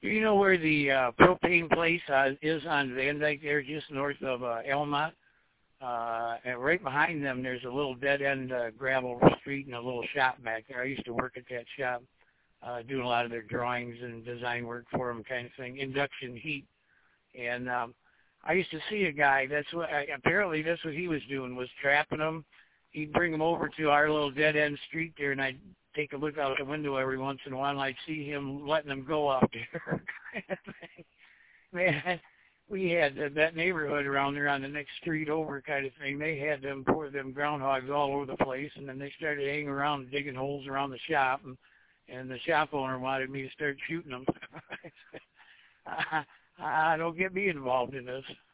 Do you know where the propane place is on Van Dyke there, just north of Elmont? And right behind them, there's a little dead-end gravel street and a little shop back there. I used to work at that shop, doing a lot of their drawings and design work for them, kind of thing, induction heat. And I used to see a guy. Apparently that's what he was doing, was trapping them. He'd bring them over to our little dead-end street there, and I'd take a look out the window every once in a while, and I'd see him letting them go out there. Man, we had that neighborhood around there on the next street over kind of thing. They had them groundhogs all over the place, and then they started hanging around digging holes around the shop, and the shop owner wanted me to start shooting them. Don't get me involved in this.